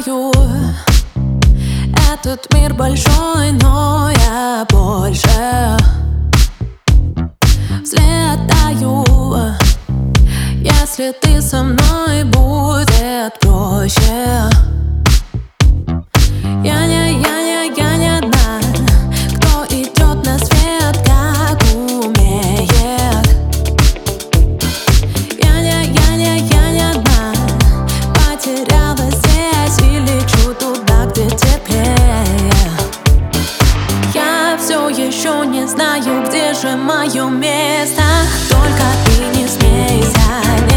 знаю, этот мир большой, но я больше взлетаю. Если ты со мной, будет проще. Я не одна, кто идет на свет, как умеет. Я не одна, потерялась здесь и лечу туда, где теплее. Я все еще не знаю, где же мое место. Только ты не смейся.